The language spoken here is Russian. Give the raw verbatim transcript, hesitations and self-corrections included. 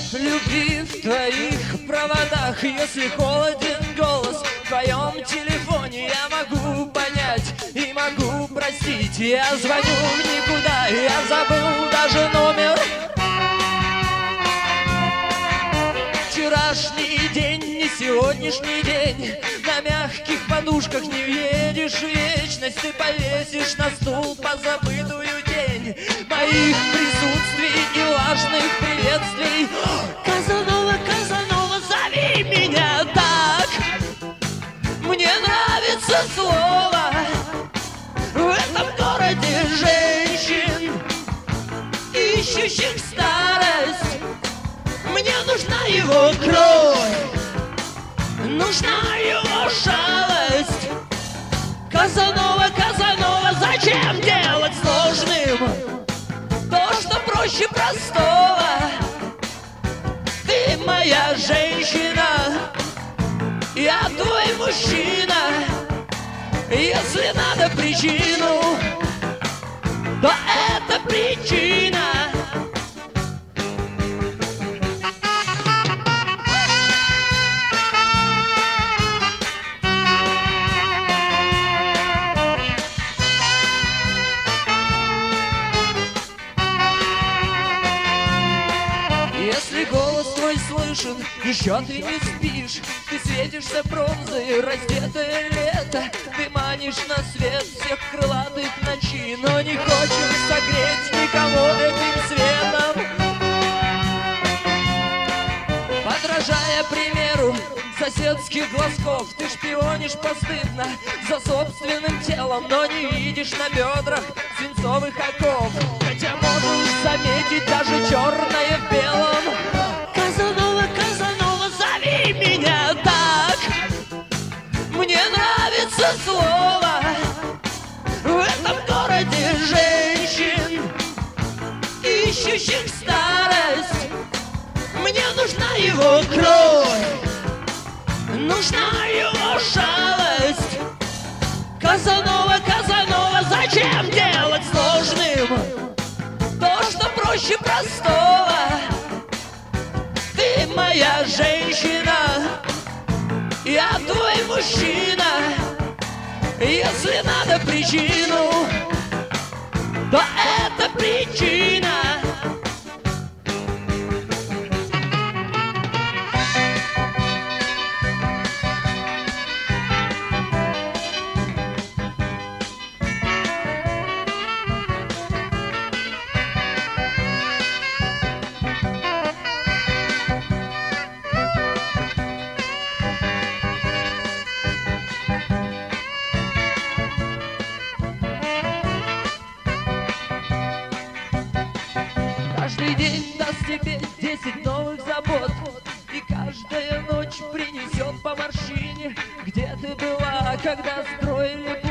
любви в твоих проводах. Если холоден голос в твоем телефоне, я могу понять и могу простить. Я звоню в никуда, я забыл даже номер. Вчерашний день, не сегодняшний день. На мягких подушках не въедешь в вечность. Ты повесишь на стул позабытую тень моих присутствий и влажных приветствий. Казанова, Казанова, зови меня так. Мне нравится слово в этом городе женщин, ищущих старость. Мне нужна его кровь, нужна его жалость. Казанова, Казанова, зачем делать сложным то, что проще простого? Ты моя женщина, я твой мужчина. Если надо причину, то это причина. Если голос твой слышен, еще ты не спишь. Ты светишься бронзой, раздетое лето. Ты манишь на свет всех крылатых ночей, но не хочешь согреть никого этим светом. Подражая примеру соседских глазков, ты шпионишь постыдно за собственным телом, но не видишь на бедрах свинцовых оков. Хотя можешь заметить даже черное в белом. Казанова, Казанова, зови меня так. Мне нравится слово в этом городе женщин, ищущих старость. Мне нужна его кровь, нужна его жалость. Казанова, Казанова, зачем делать сложным то, что проще простого? Ты моя женщина, я твой мужчина. Если надо причину, то это причина. Каждый день даст тебе десять новых забот, и каждая ночь принесет по морщине. Где ты была, когда строили